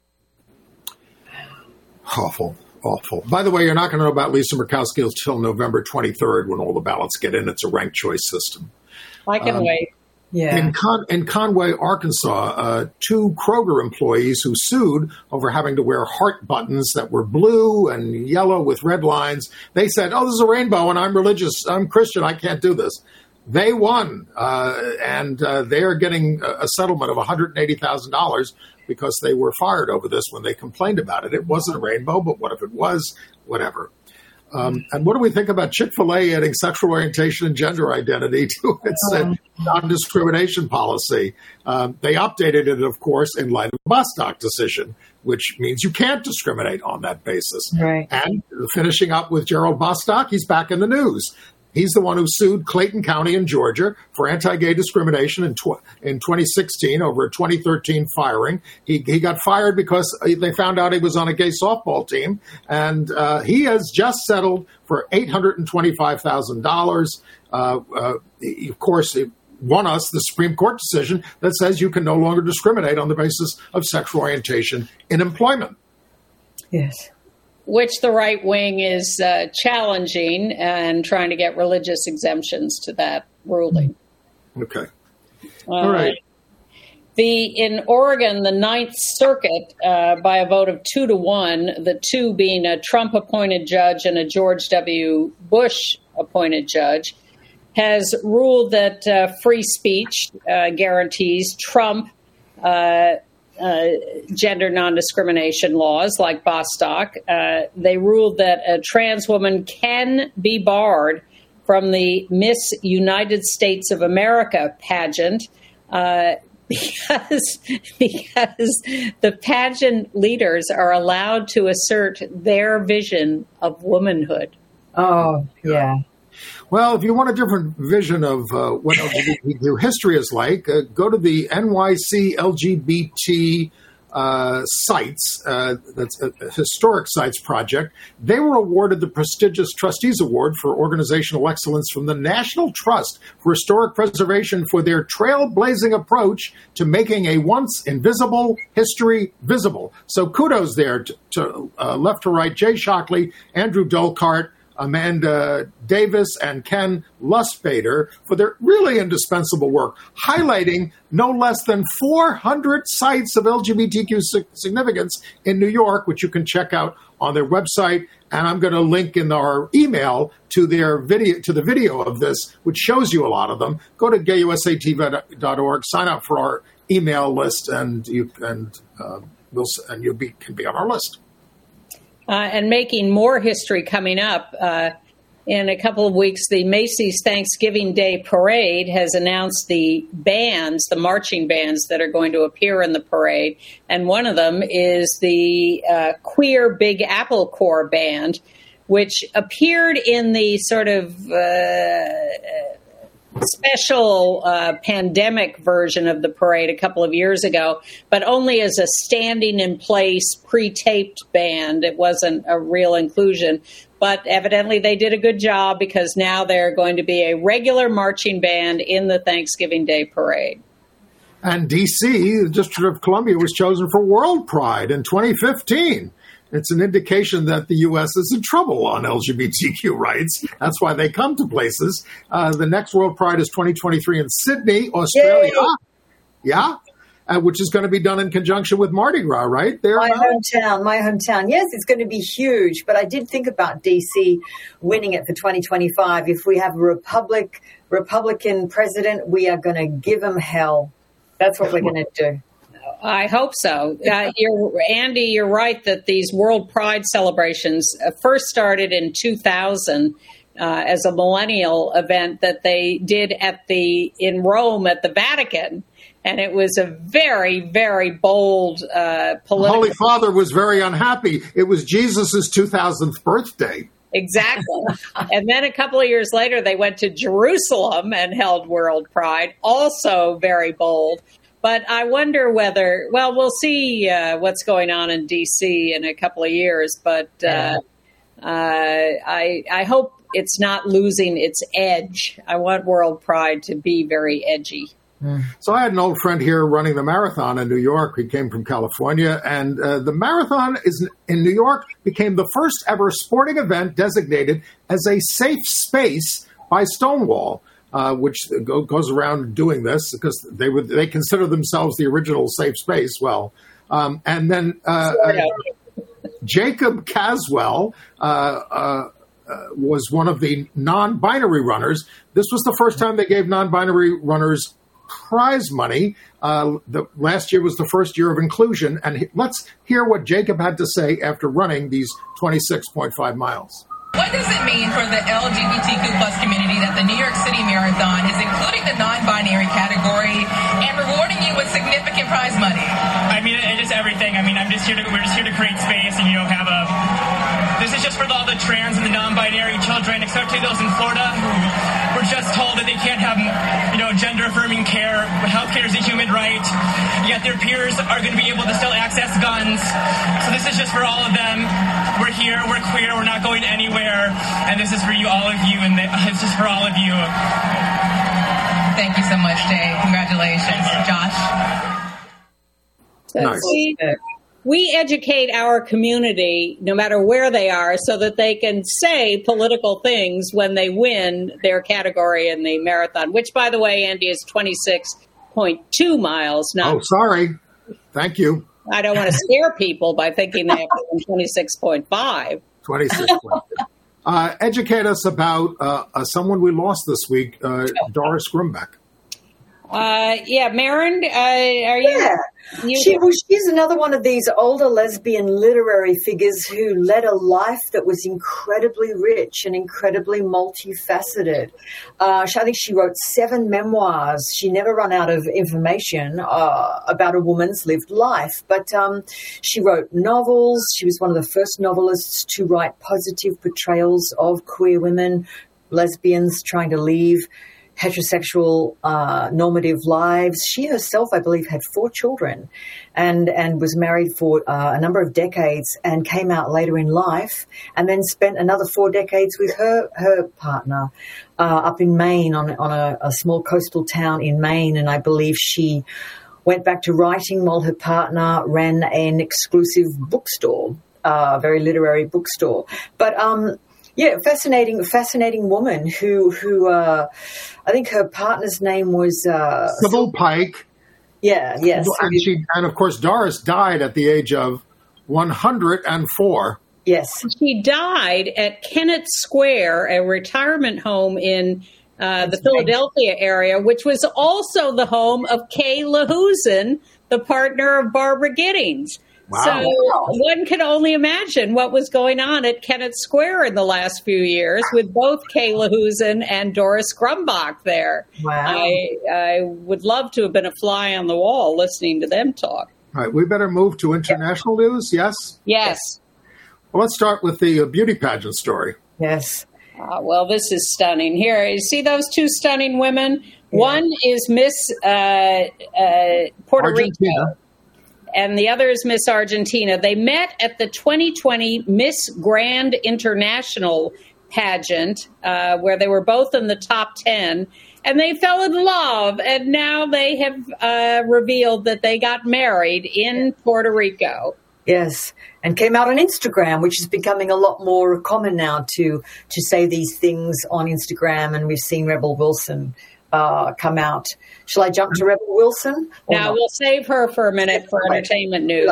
Speaker 2: Awful. By the way, you're not going to know about Lisa Murkowski until November 23rd when all the ballots get in. It's a ranked choice system.
Speaker 3: I can wait.
Speaker 4: Yeah.
Speaker 2: In Conway, Arkansas, two Kroger employees who sued over having to wear heart buttons that were blue and yellow with red lines. They said, this is a rainbow and I'm religious. I'm Christian. I can't do this. They won, and they are getting a settlement of $180,000 because they were fired over this when they complained about it. It wasn't a rainbow, but what if it was? Whatever. And what do we think about Chick-fil-A adding sexual orientation and gender identity to its non-discrimination policy? They updated it, of course, in light of the Bostock decision, which means you can't discriminate on that basis.
Speaker 4: Right.
Speaker 2: And finishing up with Gerald Bostock, he's back in the news. He's the one who sued Clayton County in Georgia for anti-gay discrimination in 2016 over a 2013 firing. He got fired because they found out he was on a gay softball team, and he has just settled for $825,000. Of course, it won us the Supreme Court decision that says you can no longer discriminate on the basis of sexual orientation in employment.
Speaker 4: Yes.
Speaker 3: which the right wing is challenging and trying to get religious exemptions to that ruling.
Speaker 2: Okay. All right.
Speaker 3: In Oregon, the Ninth Circuit, by a vote of 2-1, the two being a Trump-appointed judge and a George W. Bush-appointed judge, has ruled that free speech guarantees trump gender non-discrimination laws like Bostock. They ruled that a trans woman can be barred from the Miss United States of America pageant because the pageant leaders are allowed to assert their vision of womanhood.
Speaker 4: Oh, yeah.
Speaker 2: Well, if you want a different vision of what LGBTQ history is like, go to the NYC LGBT sites. That's a historic sites project. They were awarded the prestigious Trustees Award for Organizational Excellence from the National Trust for Historic Preservation for their trailblazing approach to making a once invisible history visible. So kudos there to left to right, Jay Shockley, Andrew Dolkart, Amanda Davis, and Ken Lustbader for their really indispensable work, highlighting no less than 400 sites of LGBTQ significance in New York, which you can check out on their website. And I'm going to link in our email to their video, to the video of this, which shows you a lot of them. Go to gayusatv.org, sign up for our email list, and you can be on our list.
Speaker 3: And making more history coming up. In a couple of weeks, the Macy's Thanksgiving Day Parade has announced the bands, the marching bands that are going to appear in the parade. And one of them is the Queer Big Apple Corps Band, which appeared in the sort of special pandemic version of the parade a couple of years ago, but only as a standing in place pre-taped band. It wasn't a real inclusion, but evidently they did a good job because now they're going to be a regular marching band in the Thanksgiving Day parade.
Speaker 2: And D.C., the District of Columbia, was chosen for World Pride in 2015. It's an indication that the U.S. is in trouble on LGBTQ rights. That's why they come to places. The next World Pride is 2023 in Sydney, Australia. Yay! Yeah, which is going to be done in conjunction with Mardi Gras, right?
Speaker 4: My hometown. Yes, it's going to be huge. But I did think about D.C. winning it for 2025. If we have a Republican president, we are going to give them hell. That's what we're going to do.
Speaker 3: I hope so. Andy, you're right that these World Pride celebrations first started in 2000 as a millennial event that they did in Rome at the Vatican. And it was a very, very bold political...
Speaker 2: The Holy Father was very unhappy. It was Jesus' 2000th birthday.
Speaker 3: Exactly. And then a couple of years later, they went to Jerusalem and held World Pride, also very bold. But I wonder whether, well, we'll see what's going on in D.C. in a couple of years. But I hope it's not losing its edge. I want World Pride to be very edgy.
Speaker 2: So I had an old friend here running the marathon in New York. He came from California. And the marathon in New York became the first ever sporting event designated as a safe space by Stonewall. Which goes around doing this because they consider themselves the original safe space. Well, and then Jacob Caswell was one of the non-binary runners. This was the first time they gave non-binary runners prize money. Last year was the first year of inclusion. And let's hear what Jacob had to say after running these 26.5 miles.
Speaker 8: What does it mean for the LGBTQ plus community that the New York City Marathon is including the non-binary category and rewarding you with significant prize money?
Speaker 9: I mean, it is everything. I mean, we're just here to create space and, this is just for all the trans and the non-binary children, especially those in Florida who were just told that they can't have, gender-affirming care. Healthcare is a human right, yet their peers are going to be able to still access guns. So this is just for all of them. We're here, we're queer, we're not going anywhere, and this is for you, all of you, and it's just for all of you.
Speaker 8: Thank you so much, Jay. Congratulations. Josh?
Speaker 2: Nice.
Speaker 3: we educate our community, no matter where they are, so that they can say political things when they win their category in the marathon, which, by the way, Andy, is 26.2 miles.
Speaker 2: Oh, sorry. Thank you.
Speaker 3: I don't want to scare people by thinking they have to win 26.5.
Speaker 2: 26.5. Educate us about someone we lost this week, Doris Grumbeck.
Speaker 3: Maren, are you?
Speaker 4: Yeah. She's another one of these older lesbian literary figures who led a life that was incredibly rich and incredibly multifaceted. I think she wrote 7 memoirs. She never ran out of information about a woman's lived life. But she wrote novels. She was one of the first novelists to write positive portrayals of queer women, lesbians trying to leave heterosexual normative lives. She herself, I believe, had 4 children and was married for a number of decades and came out later in life and then spent another 4 decades with her partner up in Maine on a small coastal town in Maine. And I believe she went back to writing while her partner ran an exclusive bookstore, very literary bookstore. But fascinating woman who I think her partner's name was
Speaker 2: Sybil Pike.
Speaker 4: Yeah, yes.
Speaker 2: And of course Doris died at the age of 104.
Speaker 4: Yes.
Speaker 3: She died at Kennett Square, a retirement home in the Philadelphia area, which was also the home of Kay LaHusen, the partner of Barbara Giddings.
Speaker 2: Wow.
Speaker 3: So one can only imagine what was going on at Kennett Square in the last few years with both Kay LaHusen and Doris Grumbeck there.
Speaker 4: Wow.
Speaker 3: I would love to have been a fly on the wall listening to them talk.
Speaker 2: All right, we better move to international news, yes?
Speaker 3: Yes.
Speaker 2: Well, let's start with the beauty pageant story.
Speaker 4: Yes.
Speaker 3: Well, this is stunning. Here, you see those 2 stunning women? Yeah. One is Miss Puerto Rico. And the other is Miss Argentina. They met at the 2020 Miss Grand International pageant, where they were both in the top 10, and they fell in love. And now they have revealed that they got married in Puerto Rico.
Speaker 4: Yes, and came out on Instagram, which is becoming a lot more common now to say these things on Instagram. And we've seen Rebel Wilson come out. Shall I jump to Rebel Wilson?
Speaker 3: Now, we'll save her for a minute for entertainment news.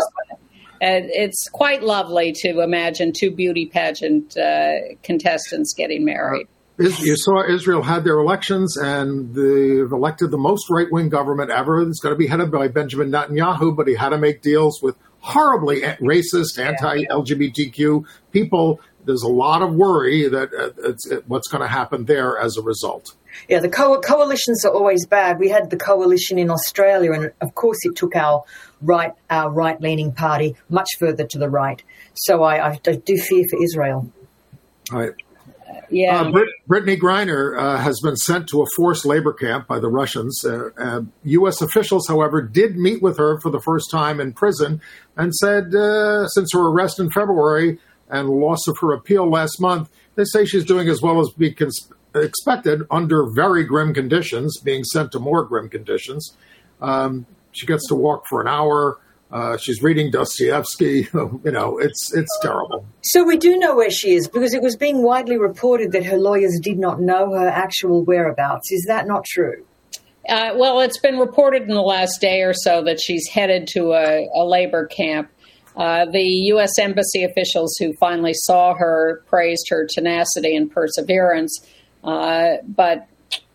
Speaker 3: It's quite lovely to imagine 2 beauty pageant contestants getting married.
Speaker 2: You saw Israel had their elections, and they've elected the most right-wing government ever. It's going to be headed by Benjamin Netanyahu, but he had to make deals with horribly racist, anti-LGBTQ people. There's a lot of worry that what's going to happen there as a result.
Speaker 4: Yeah, the coalitions are always bad. We had the coalition in Australia, and of course it took our right-leaning party much further to the right. So I do fear for Israel.
Speaker 2: All right.
Speaker 3: Yeah.
Speaker 2: Brittany Griner has been sent to a forced labor camp by the Russians. U.S. officials, however, did meet with her for the first time in prison and said since her arrest in February and loss of her appeal last month, they say she's doing as well as be expected under very grim conditions, being sent to more grim conditions. She gets to walk for an hour. She's reading Dostoevsky. It's terrible.
Speaker 4: So we do know where she is because it was being widely reported that her lawyers did not know her actual whereabouts. Is that not true?
Speaker 3: Well, it's been reported in the last day or so that she's headed to a labor camp. The U.S. Embassy officials who finally saw her praised her tenacity and perseverance. But,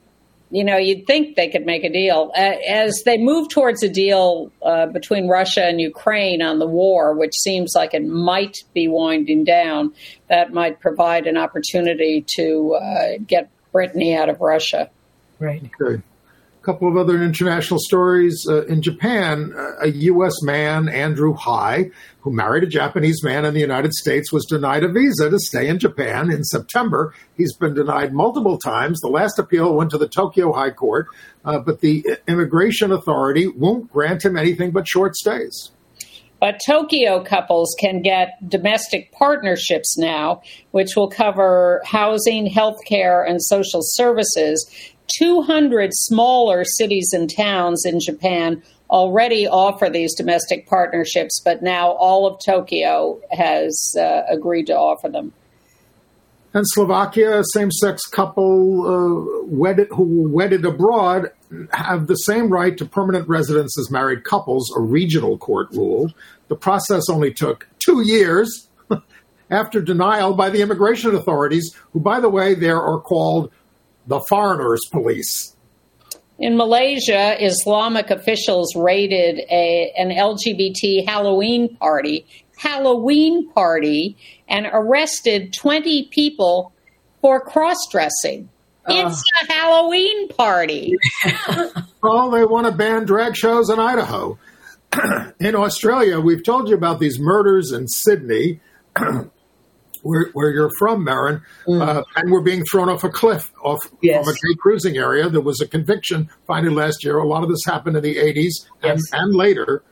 Speaker 3: you'd think they could make a deal. As they move towards a deal between Russia and Ukraine on the war, which seems like it might be winding down, that might provide an opportunity to get Brittany out of Russia.
Speaker 4: Right.
Speaker 2: Okay. A couple of other international stories. In Japan, a U.S. man, Andrew Hai, who married a Japanese man in the United States, was denied a visa to stay in Japan in September. He's been denied multiple times. The last appeal went to the Tokyo High Court, but the immigration authority won't grant him anything but short stays.
Speaker 3: But Tokyo couples can get domestic partnerships now, which will cover housing, healthcare, and social services. 200 smaller cities and towns in Japan already offer these domestic partnerships, but now all of Tokyo has agreed to offer them.
Speaker 2: And Slovakia, a same-sex couple who were wedded abroad have the same right to permanent residence as married couples, a regional court ruled. The process only took 2 years after denial by the immigration authorities, who, by the way, there are called the foreigners police.
Speaker 3: In Malaysia, Islamic officials raided an LGBT Halloween party, and arrested 20 people for cross-dressing. It's a Halloween party.
Speaker 2: Oh, they want to ban drag shows in Idaho. In Australia, we've told you about these murders in Sydney, where you're from, Marin, and we're being thrown off a cliff from a gay cruising area. There was a conviction finally last year. A lot of this happened in the 80s and later.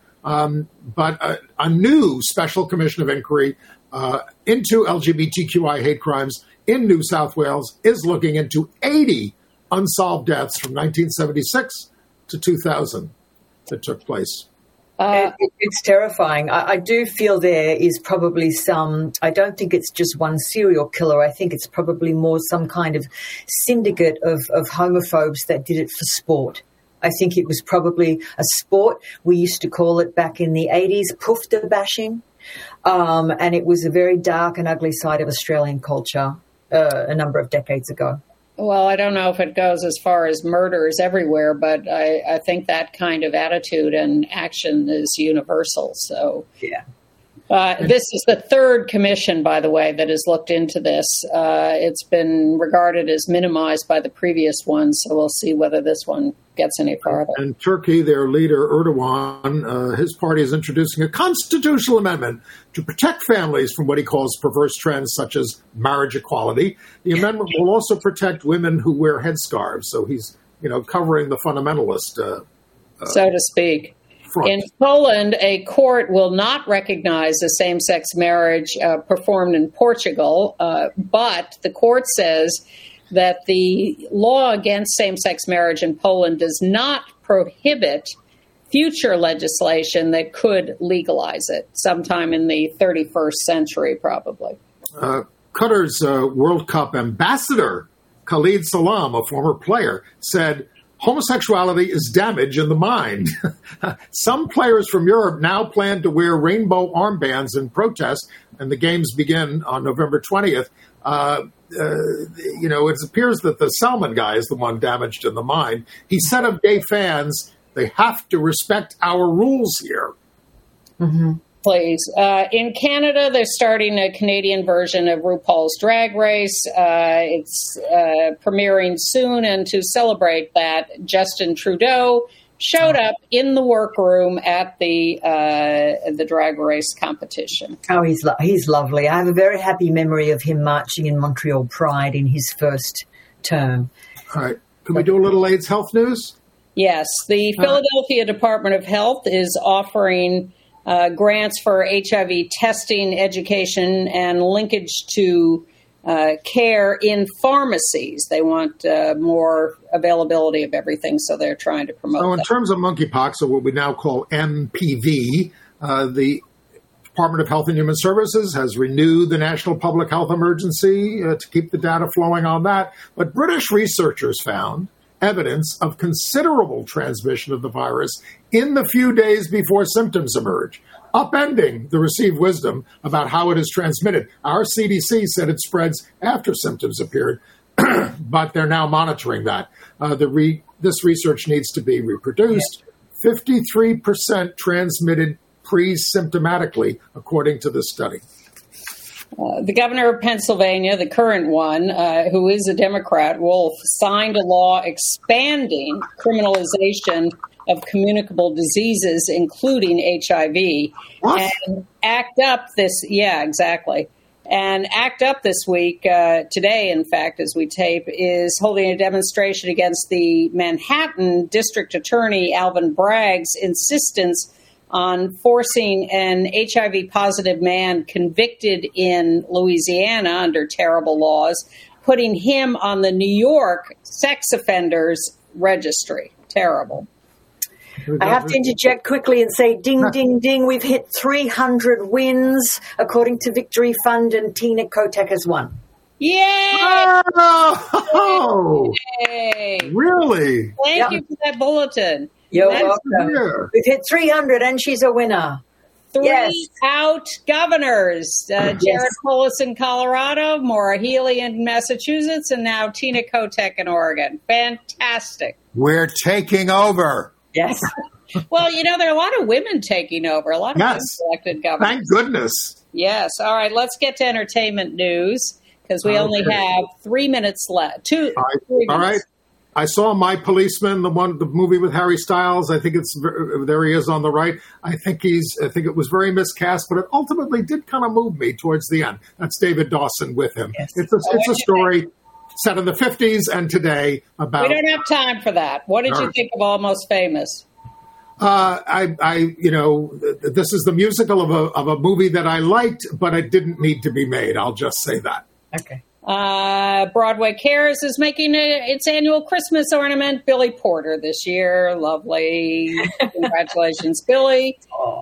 Speaker 2: But a new special commission of inquiry into LGBTQI hate crimes in New South Wales is looking into 80 unsolved deaths from 1976 to 2000 that took place.
Speaker 4: It's terrifying. I do feel there is probably I don't think it's just one serial killer. I think it's probably more some kind of syndicate of homophobes that did it for sport. I think it was probably a sport. We used to call it back in the 80s poofter bashing. And it was a very dark and ugly side of Australian culture a number of decades ago.
Speaker 3: Well, I don't know if it goes as far as murders everywhere, but I think that kind of attitude and action is universal. So,
Speaker 4: yeah.
Speaker 3: This is the third commission, by the way, that has looked into this. It's been regarded as minimized by the previous one, so we'll see whether this one gets any farther.
Speaker 2: And Turkey, their leader, Erdogan, his party is introducing a constitutional amendment to protect families from what he calls perverse trends such as marriage equality. The amendment will also protect women who wear headscarves. So he's, covering the fundamentalist,
Speaker 3: so to speak. Front. In Poland, a court will not recognize a same-sex marriage performed in Portugal, but the court says that the law against same-sex marriage in Poland does not prohibit future legislation that could legalize it sometime in the 31st century, probably.
Speaker 2: Qatar's World Cup ambassador, Khalid Salam, a former player, said, homosexuality is damage in the mind. Some players from Europe now plan to wear rainbow armbands in protest, and the games begin on November 20th. It appears that the Salman guy is the one damaged in the mind. He said of gay fans, they have to respect our rules here.
Speaker 3: Mm-hmm. Please. In Canada, they're starting a Canadian version of RuPaul's Drag Race. It's premiering soon, and to celebrate that, Justin Trudeau showed up in the workroom at the Drag Race competition.
Speaker 4: Oh, he's lovely. I have a very happy memory of him marching in Montreal Pride in his first term.
Speaker 2: All right. Can we do a little AIDS health news?
Speaker 3: Yes. The Philadelphia Department of Health is offering grants for HIV testing, education, and linkage to care in pharmacies. They want more availability of everything, so they're trying to promote that.
Speaker 2: In terms of monkeypox, or what we now call MPV, the Department of Health and Human Services has renewed the national public health emergency to keep the data flowing on that. But British researchers found evidence of considerable transmission of the virus in the few days before symptoms emerge, upending the received wisdom about how it is transmitted. Our CDC said it spreads after symptoms appeared, but they're now monitoring that. This research needs to be reproduced. 53% transmitted pre-symptomatically, according to this study.
Speaker 3: The governor of Pennsylvania, the current one, who is a Democrat, Wolf, signed a law expanding criminalization of communicable diseases, including HIV.
Speaker 2: What?
Speaker 3: And ACT UP this, And ACT UP this week, today, in fact, as we tape, is holding a demonstration against the Manhattan District Attorney, Alvin Bragg's insistence on forcing an HIV-positive man convicted in Louisiana under terrible laws, putting him on the New York sex offenders registry. Terrible.
Speaker 4: I have to interject quickly and say, ding, ding, ding. We've hit 300 wins, according to Victory Fund, and Tina Kotek has won.
Speaker 3: Yay!
Speaker 2: Oh,
Speaker 3: Yay!
Speaker 2: really?
Speaker 3: Thank you for that bulletin.
Speaker 4: You're
Speaker 3: That's
Speaker 4: welcome.
Speaker 2: Here.
Speaker 4: We've hit 300, and she's a winner.
Speaker 3: 3 out governors. Jared Polis in Colorado, Maura Healey in Massachusetts, and now Tina Kotek in Oregon. Fantastic.
Speaker 2: We're taking over.
Speaker 4: Yes.
Speaker 3: Well, there are a lot of women taking over, a lot of women elected governors.
Speaker 2: Thank goodness.
Speaker 3: Yes. All right, let's get to entertainment news because we only have 3 minutes left. 3 minutes.
Speaker 2: All right. I saw My Policeman, the movie with Harry Styles. I think there he is on the right. I think it was very miscast, but it ultimately did kind of move me towards the end. That's David Dawson with him.
Speaker 3: Yes.
Speaker 2: It's a story set in the 50s and today about.
Speaker 3: We don't have time for that. What did you think of Almost Famous?
Speaker 2: This is the musical of a movie that I liked, but it didn't need to be made. I'll just say that.
Speaker 4: Okay.
Speaker 3: Broadway Cares is making its annual Christmas ornament, Billy Porter, this year. Lovely. Congratulations, Billy.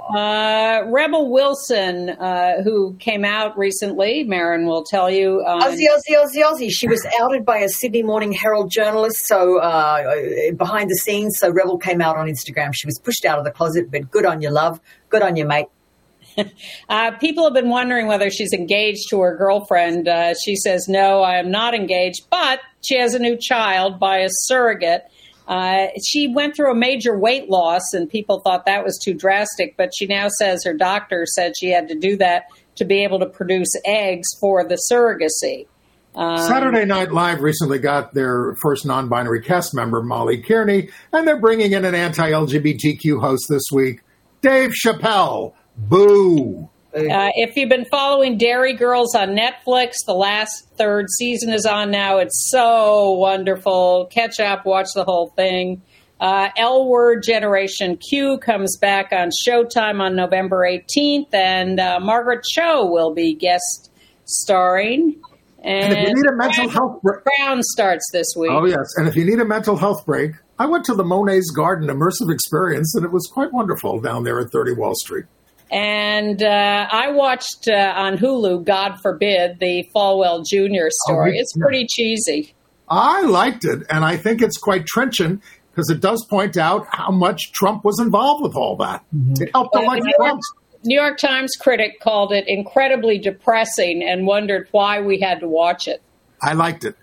Speaker 3: Rebel Wilson, who came out recently, Marin will tell you.
Speaker 4: Ozzy. She was outed by a Sydney Morning Herald journalist, so behind the scenes. So Rebel came out on Instagram. She was pushed out of the closet, but good on you, love. Good on you, mate.
Speaker 3: People have been wondering whether she's engaged to her girlfriend. She says, no, I am not engaged, but she has a new child by a surrogate. She went through a major weight loss, and people thought that was too drastic, but she now says her doctor said she had to do that to be able to produce eggs for the surrogacy.
Speaker 2: Saturday Night Live recently got their first non-binary cast member, Molly Kearney, and they're bringing in an anti-LGBTQ host this week, Dave Chappelle. Boo.
Speaker 3: If you've been following Dairy Girls on Netflix, the last 3rd season is on now. It's so wonderful. Catch up, watch the whole thing. L Word Generation Q comes back on Showtime on November 18th, and Margaret Cho will be guest starring.
Speaker 2: And if you need a mental health break,
Speaker 3: Brown starts this week.
Speaker 2: Oh, yes. And if you need a mental health break, I went to the Monet's Garden immersive experience, and it was quite wonderful down there at 30 Wall Street.
Speaker 3: And I watched on Hulu, God Forbid, the Falwell Jr. story. It's pretty cheesy.
Speaker 2: I liked it, and I think it's quite trenchant because it does point out how much Trump was involved with all that. Mm-hmm. It helped elect Trump.
Speaker 3: New York Times critic called it incredibly depressing and wondered why we had to watch it.
Speaker 2: I liked it.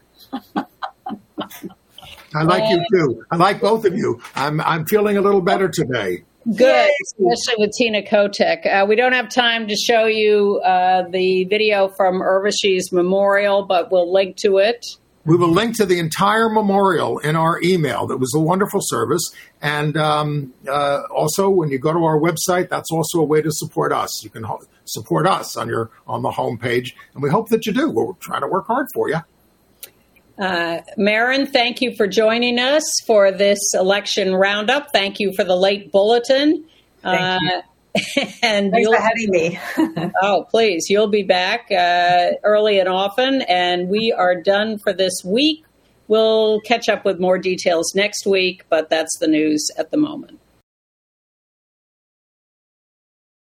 Speaker 2: I like you, too. I like both of you. I'm feeling a little better today.
Speaker 3: Good, especially with Tina Kotek. We don't have time to show you the video from Urvashi's memorial, but we'll link to it.
Speaker 2: We will link to the entire memorial in our email. That was a wonderful service. And also, when you go to our website, that's also a way to support us. You can support us on the homepage, and we hope that you do. We're trying to work hard for you.
Speaker 3: Marin, thank you for joining us for this election roundup. Thank you for the late bulletin.
Speaker 4: Thank you.
Speaker 3: And
Speaker 4: thanks for having me.
Speaker 3: Oh, please. You'll be back early and often. And we are done for this week. We'll catch up with more details next week, but that's the news at the moment.